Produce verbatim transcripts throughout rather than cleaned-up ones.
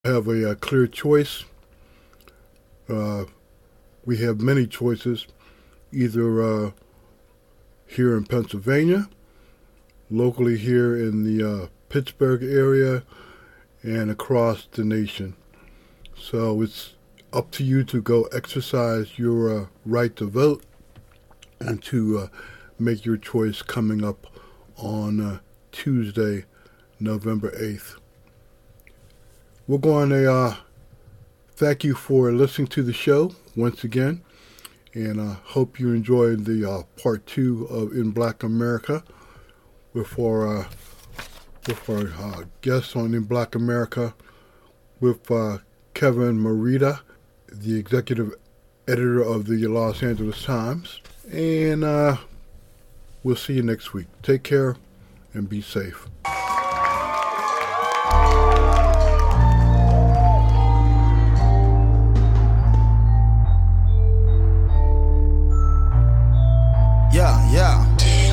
Have a, a clear choice. Uh, we have many choices, either uh, here in Pennsylvania, locally here in the uh, Pittsburgh area, and across the nation. So it's up to you to go exercise your uh, right to vote and to uh, make your choice coming up on uh, Tuesday, November eighth. We're going to uh, thank you for listening to the show once again, and I uh, hope you enjoyed the uh, part two of In Black America with our, uh, with our uh, guests on In Black America, with uh, Kevin Merida, the executive editor of the Los Angeles Times, and uh, we'll see you next week. Take care and be safe. Yeah, yeah.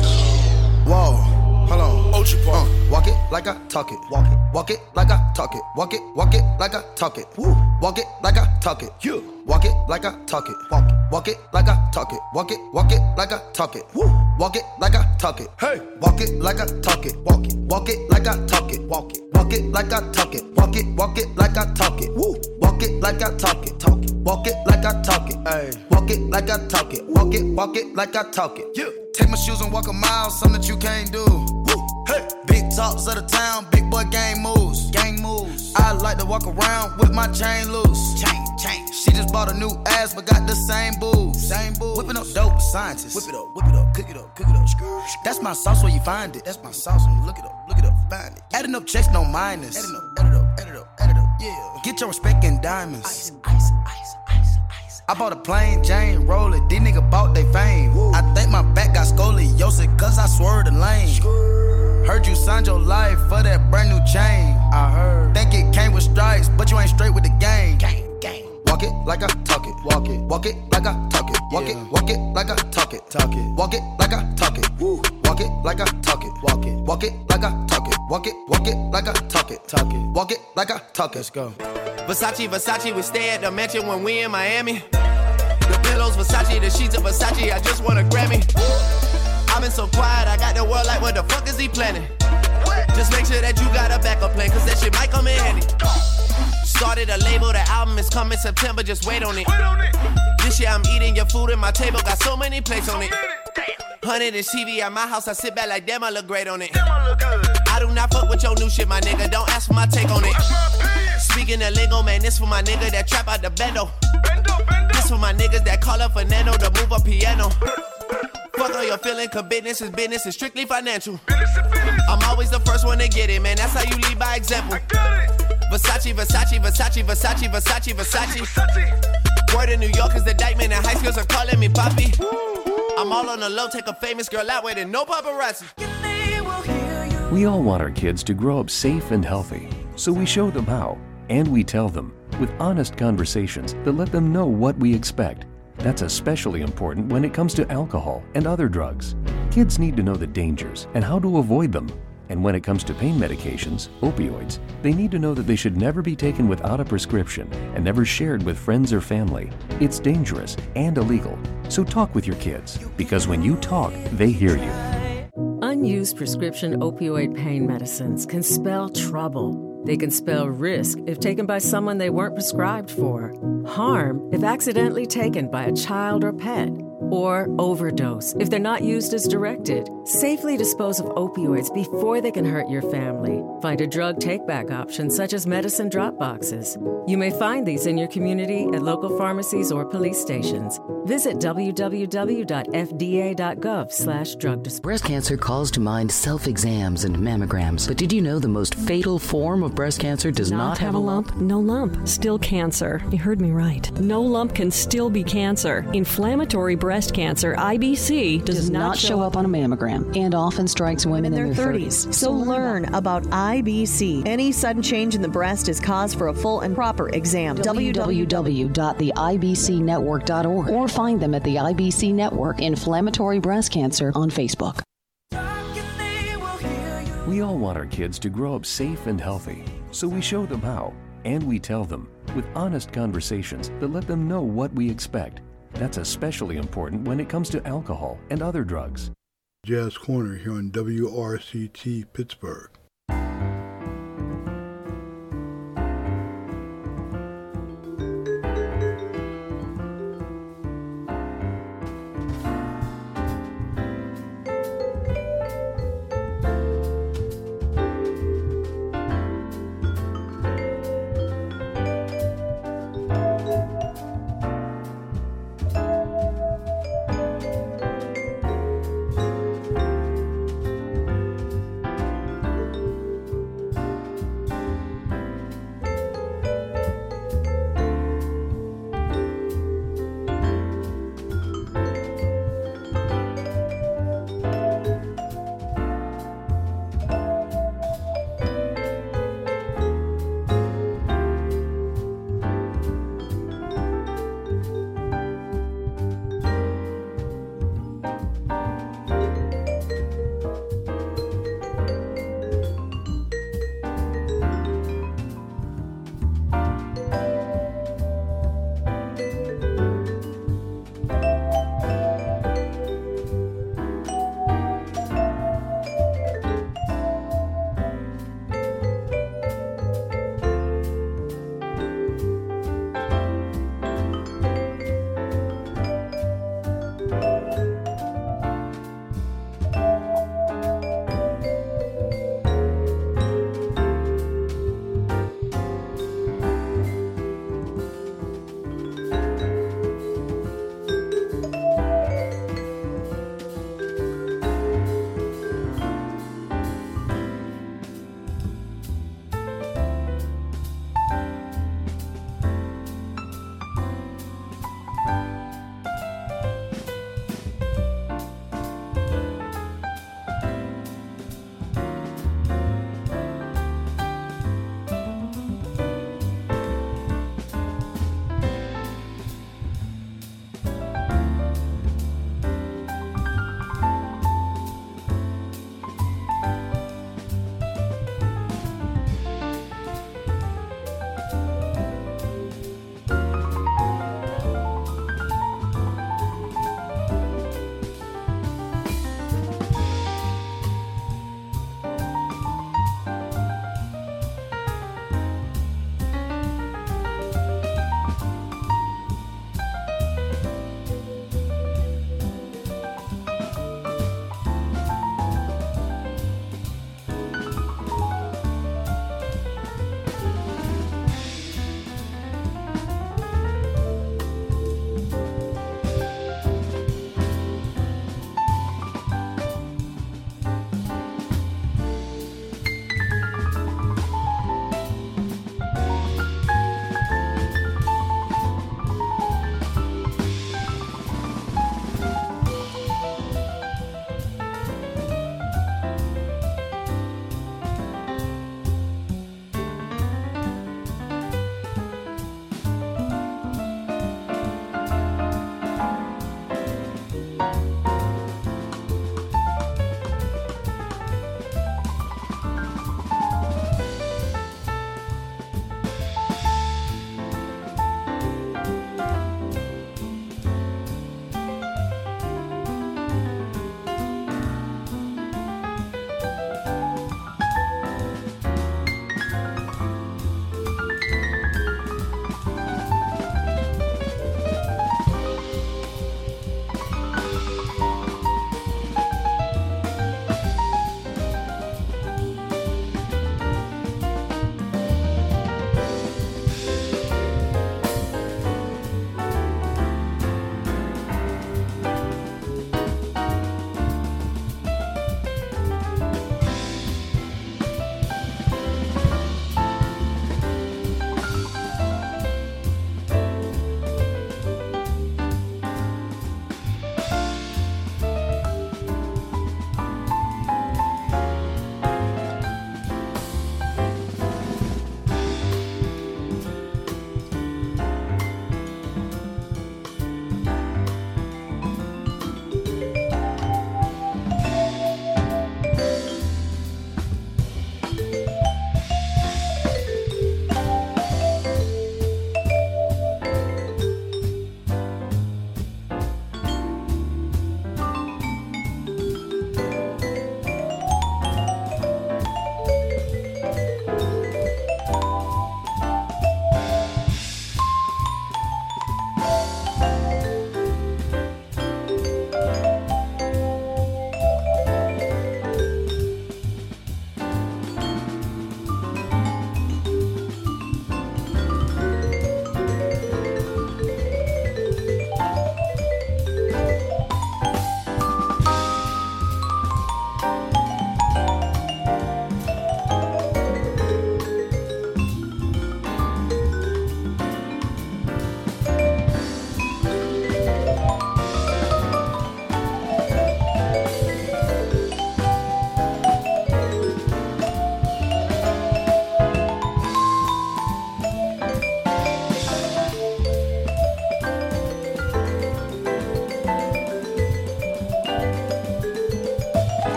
Whoa, hold on. Uh, walk it like I talk it. Walk it. Walk it like I talk it. Walk it. Walk it like I talk it. Woo. Walk it like I talk it. You. Walk it like I talk it. Walk it. Walk it like I talk it. Walk it. Walk it like I talk it. Woo. Walk it like I talk it. Hey. Walk it like I talk it. Walk it. Walk it like I talk it. Walk it. Walk it like I talk it. Walk it. Walk it like I talk it. Woo. Walk it like I talk it. Talk it. Walk it like I talk it. Hey. Walk it like I talk it. Walk it. Walk it like I talk it. Yeah. Take my shoes and walk a mile, something that you can't do. Woo. Hey. Big talks of the town, big boy gang moves. Gang moves. I like to walk around with my chain loose. Chain, chain. She just bought a new ass, but got the same boobs. Same boobs. Whipping up dope scientists. Whip it up, whip it up, cook it up, cook it up. That's my sauce where you find it. That's my sauce when you look it up, look it up, find it. Adding up checks, no minus. Adding up, add it up, add it up, add it up, yeah. Get your respect in diamonds. Ice, ice, ice, ice, ice. I bought a plain Jane roller, these niggas bought they fame. Woo. I think my back got scoliosis, cause I swerved the lane. Skrr. Heard you signed your life for that brand new chain. I heard. Think it came with stripes, but you ain't straight with the game. Gang, gang. Walk it like I talk it. Walk it. Walk it like I talk it. Walk yeah. it. Walk it like I talk it. Talk it. Walk it like I talk it. Woo. Walk it like I talk it. Walk it. Walk it like I talk it. Walk it. Walk it like I talk it. Talk it. Walk it like I talk it. Let's go. Versace, Versace, we stay at the mansion when we in Miami. The pillows, Versace, the sheets of Versace, I just want a Grammy. I've been so quiet, I got the world like, what the fuck is he planning? Just make sure that you got a backup plan, cause that shit might come in handy. Started a label, the album is coming September, just wait on it. This year I'm eating your food and my table got so many plates on it. Hundred inch T V at my house, I sit back like damn, I look great on it. I do not fuck with your new shit, my nigga, don't ask for my take on it. Speaking of lingo, man, this for my nigga that trap out the bendo. This for my niggas that call up Fernando to move a piano. Fuck all your feeling, cause business is business, it's strictly financial. I'm always the first one to get it, man, that's how you lead by example. Versace, Versace, Versace, Versace, Versace, Versace. Word in New York is the indictment, and high schools are calling me Poppy. I'm all on the low, take a famous girl out with it, no paparazzi. We all want our kids to grow up safe and healthy, so we show them how, and we tell them with honest conversations that let them know what we expect. That's especially important when it comes to alcohol and other drugs. Kids need to know the dangers and how to avoid them. And when it comes to pain medications, opioids, they need to know that they should never be taken without a prescription and never shared with friends or family. It's dangerous and illegal. So talk with your kids, because when you talk, they hear you. Unused prescription opioid pain medicines can spell trouble. They can spell risk if taken by someone they weren't prescribed for, harm if accidentally taken by a child or pet, or overdose if they're not used as directed. Safely dispose of opioids before they can hurt your family. Find a drug take-back option such as medicine drop boxes. You may find these in your community at local pharmacies or police stations. Visit w w w dot f d a dot gov slash drug disposal. Breast cancer calls to mind self-exams and mammograms. But did you know the most fatal form of breast cancer does not, not have a lump? No lump. Still cancer. You heard me right. No lump can still be cancer. Inflammatory breast cancer, I B C, does, does not, not show up on a mammogram and often strikes women in, in their thirties. thirties. So learn about I B C. Any sudden change in the breast is cause for a full and proper exam. w w w dot the i b c network dot org or find them at the I B C Network Inflammatory Breast Cancer on Facebook. We all want our kids to grow up safe and healthy, so we show them how, and we tell them with honest conversations that let them know what we expect. That's especially important when it comes to alcohol and other drugs. Jazz Corner here on W R C T Pittsburgh.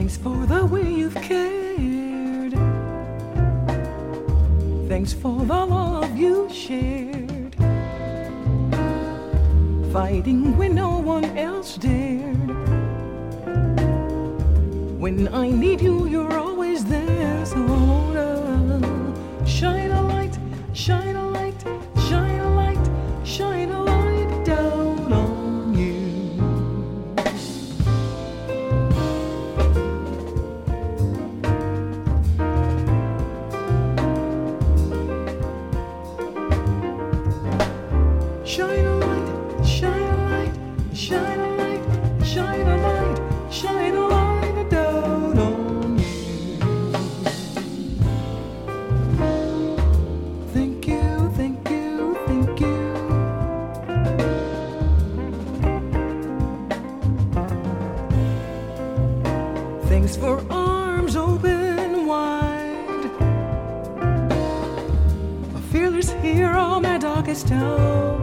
Thanks for the way you've cared. Thanks for the love you shared. Fighting when no one else dared. When I need you, you're always there. So I wanna shine a light, shine a light, shine a light, shine a light down on you. Shine a light, shine a light, shine a light, shine a light, shine a light down on you. Thank you, thank you, thank you. Thanks for arms open wide. A fearless hero, my darkest hour.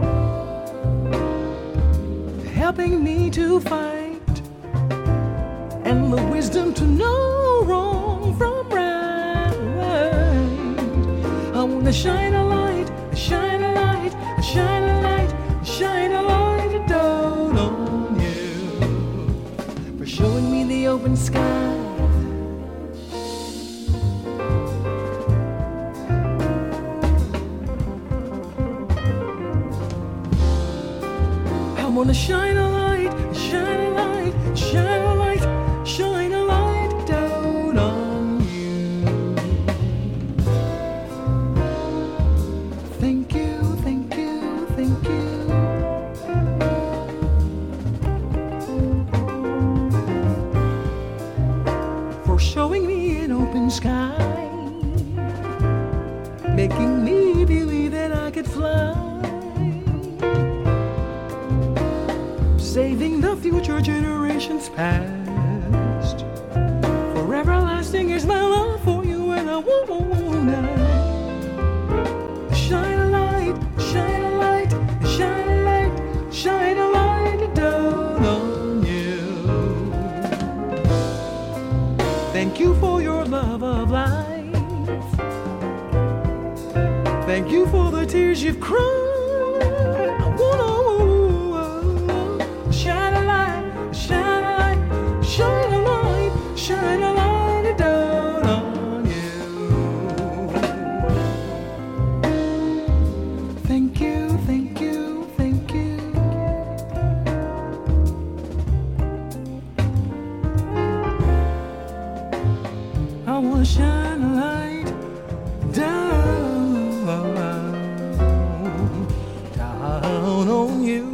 Helping me to fight, and the wisdom to know wrong from right. I wanna shine a light, shine a light, shine a light, shine a light down on you. For showing me the open sky. I wanna shine a light, shine a light, shine a light, shine a light down on you. Thank you, thank you, thank you. For showing me an open sky, making me believe that I could fly. Saving the future generations past. For everlasting is my love for you, and I wanna shine a light, shine a light, shine a light, shine a light down on you. Thank you for your love of life. Thank you for the tears you've cried. Shine a light down on you. Thank you, thank you, thank you. I wanna shine a light down, down on you.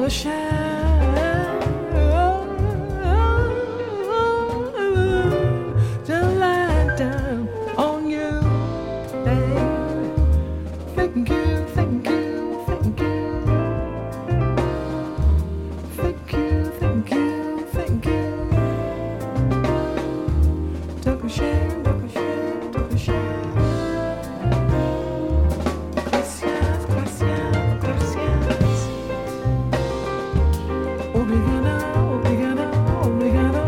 gonna shine. The light down on you, babe. Thank you, thank you, thank you. Thank you, thank you, thank you. Took a shame, took a shame, took a shame. Gracias, gracias, gracias. Obrigado, obrigado, obrigado.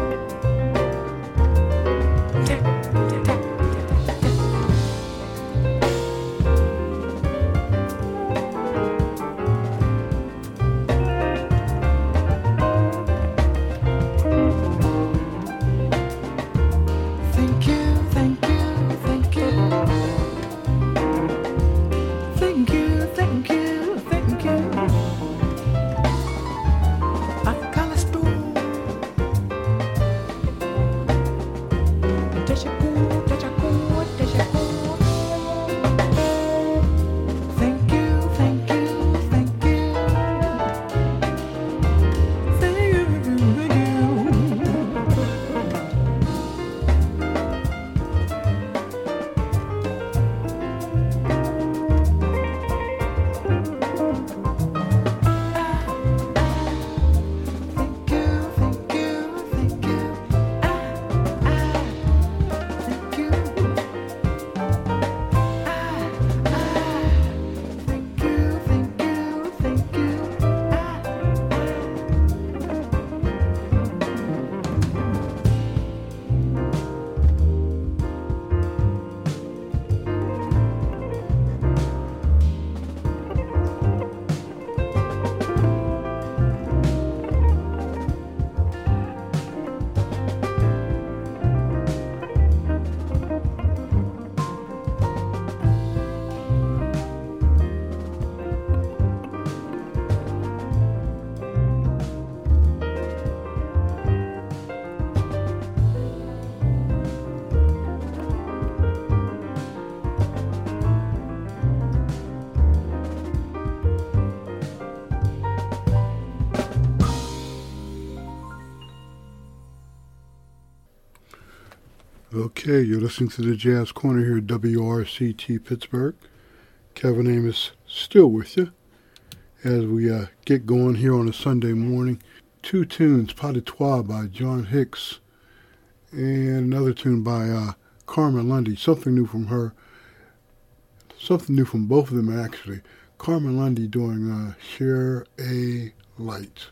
Thank you, thank you, thank you. Thank you, thank you, thank you. Acala's tú. Déjà vu, déjà vu, déjà vu. Thank you, thank you, thank you. Thank you, thank you. Thank you, thank you, thank you. Ah, ah, thank you. Ah, ah, thank you, thank you, thank you. Ah, Okay, you're listening to the Jazz Corner here at W R C T Pittsburgh. Kevin Amos still with you as we uh, get going here on a Sunday morning. Two tunes, Pas de Trois by John Hicks and another tune by uh, Carmen Lundy. Something new from her. Something new from both of them, actually. Carmen Lundy doing uh, Share a Light.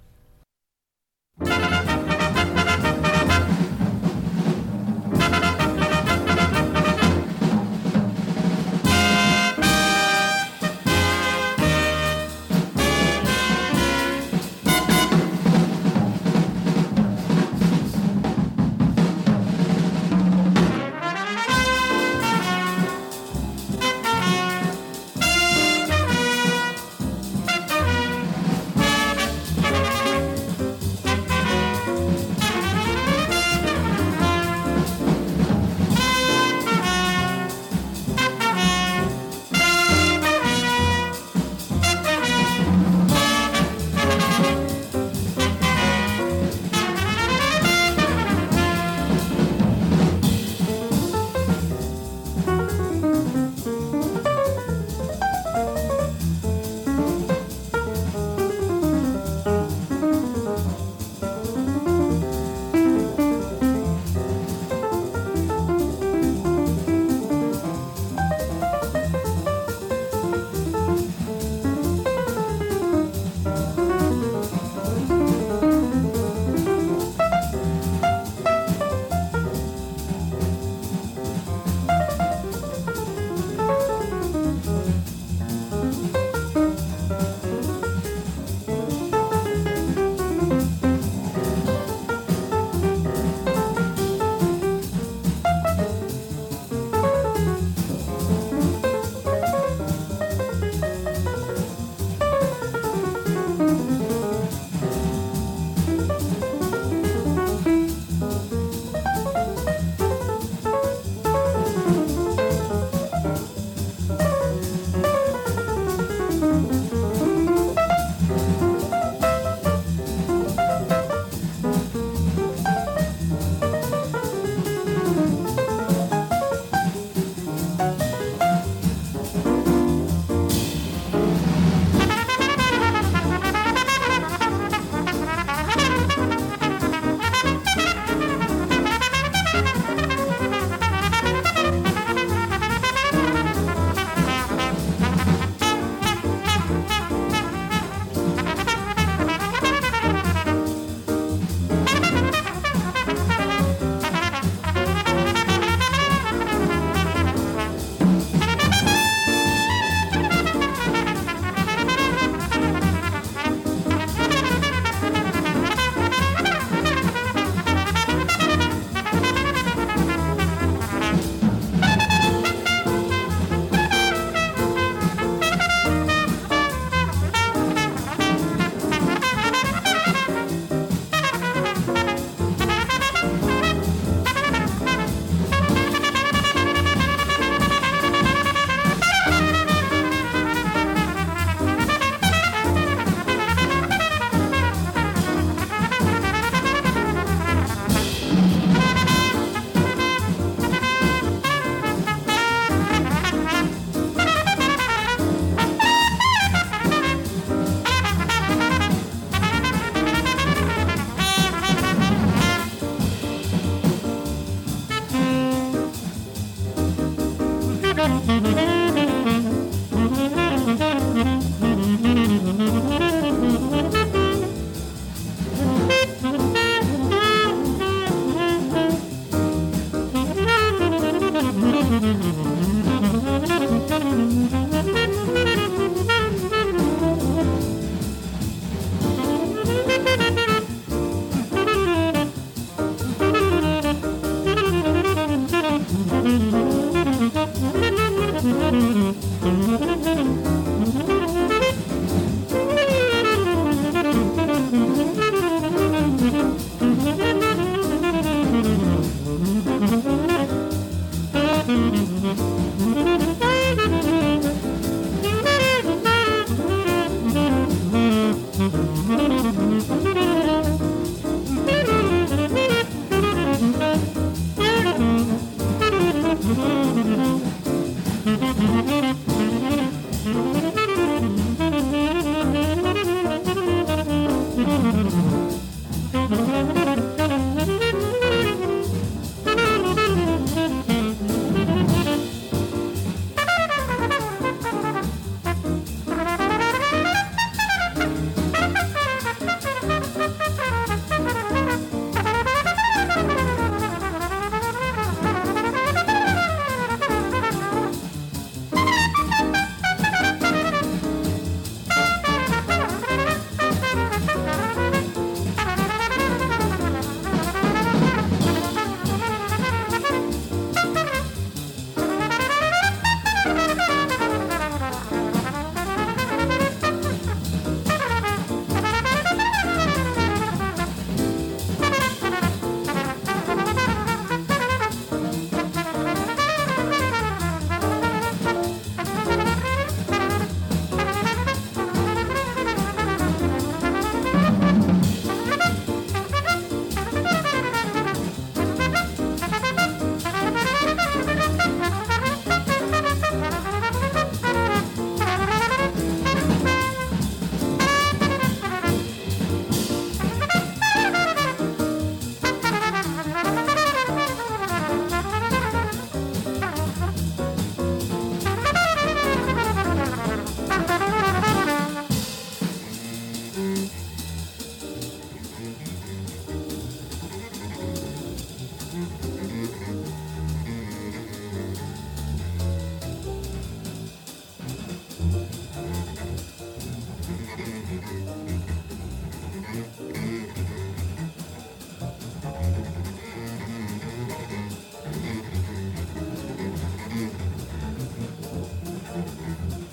ah.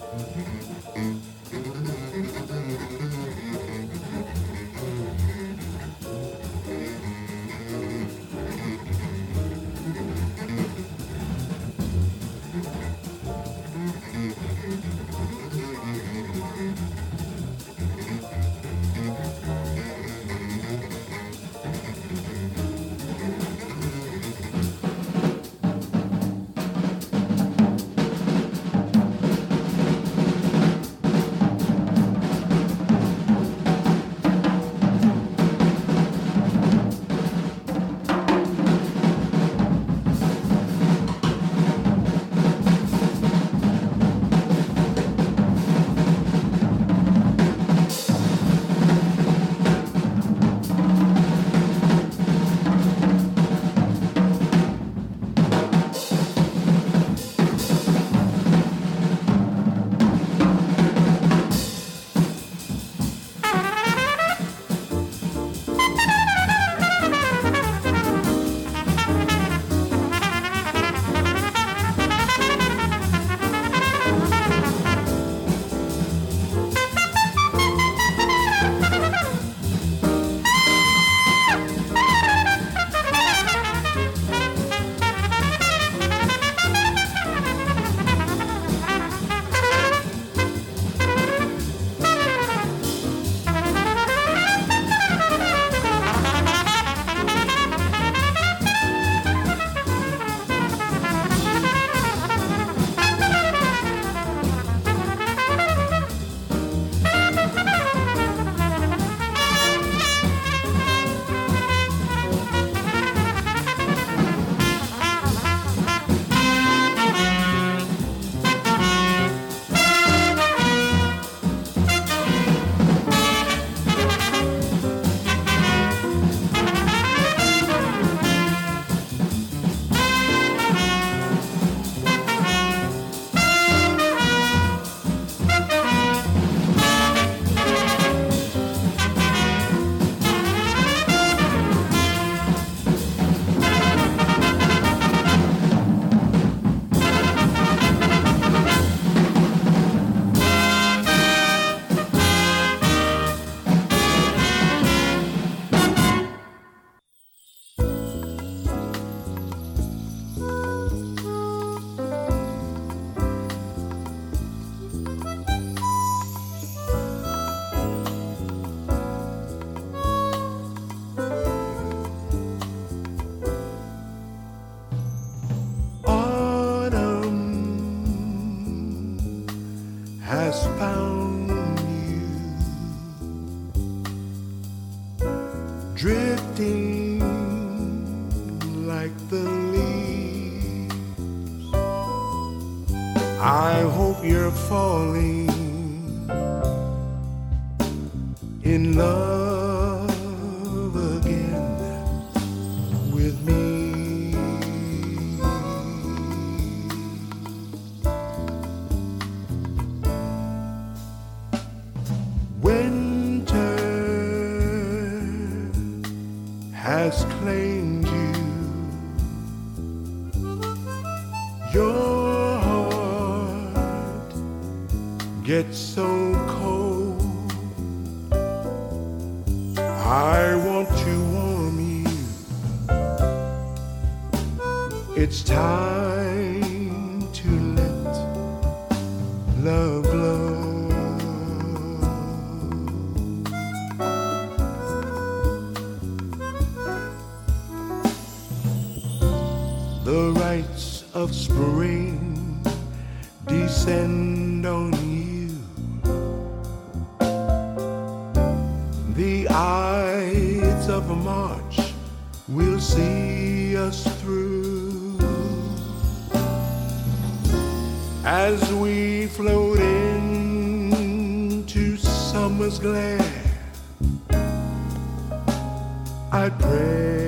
drifting like the leaves. I hope you're falling in love again with me. Winter has claimed you. Your heart gets so cold. I want to warm you. It's time to let love glow. The rites of spring descend on you. The Ides of March will see us through as we float into summer's glare. I pray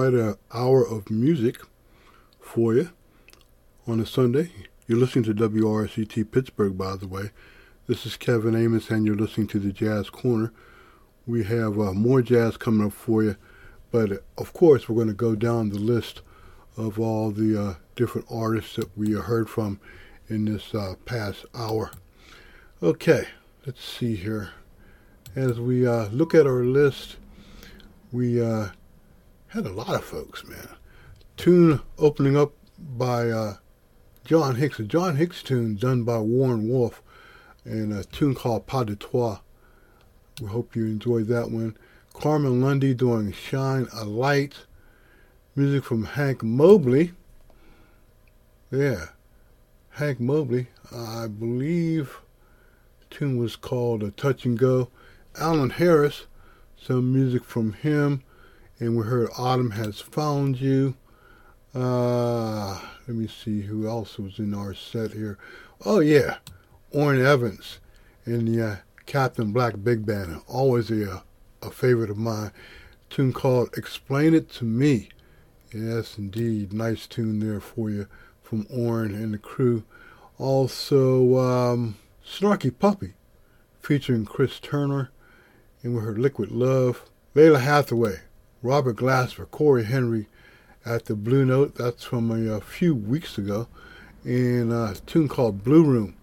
quite an hour of music for you on a Sunday. You're listening to W R C T Pittsburgh, by the way. This is Kevin Amos, and you're listening to the Jazz Corner. We have uh, more jazz coming up for you, but uh, of course we're going to go down the list of all the uh, different artists that we heard from in this uh, past hour. Okay, let's see here. As we uh, look at our list, we uh, had a lot of folks, man. Tune opening up by uh, John Hicks, a John Hicks tune done by Warren Wolf, and a tune called Pas de Toi. We hope you enjoyed that one. Carmen Lundy doing Shine a Light. Music from Hank Mobley. Yeah, Hank Mobley. I believe the tune was called A Touch and Go. Alan Harris, some music from him. And we heard Autumn Has Found You. Uh, let me see who else was in our set here. Oh, yeah, Orrin Evans and the uh, Captain Black Big Band. Always a, a favorite of mine. A tune called Explain It to Me. Yes, indeed. Nice tune there for you from Orrin and the crew. Also, um, Snarky Puppy featuring Chris Turner. And we heard Liquid Love. Layla Hathaway, Robert Glasper, Corey Henry at the Blue Note. That's from a, a few weeks ago. And uh, a tune called Blue Room.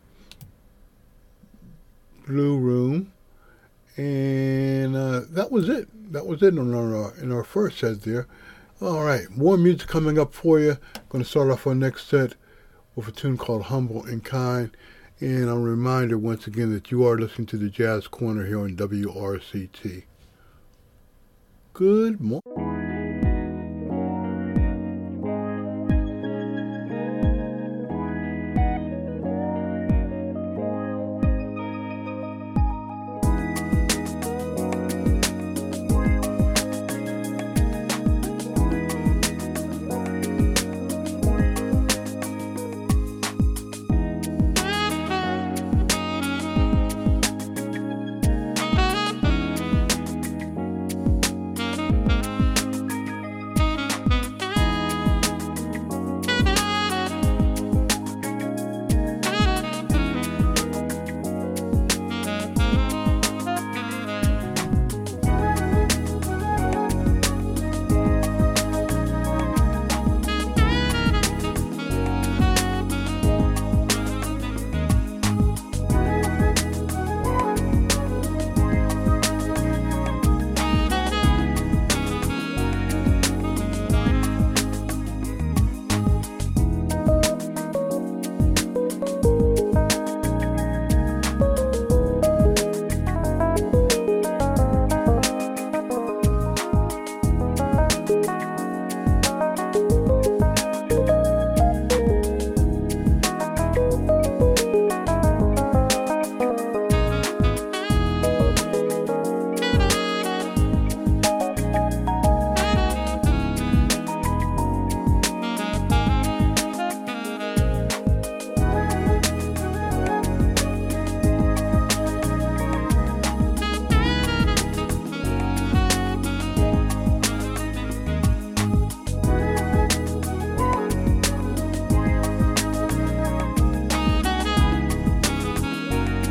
Blue Room. And uh, that was it. That was it in our, uh, in our first set there. All right, more music coming up for you. Going to start off our next set with a tune called Humble and Kind. And a reminder once again that you are listening to the Jazz Corner here on W R C T. Good morning.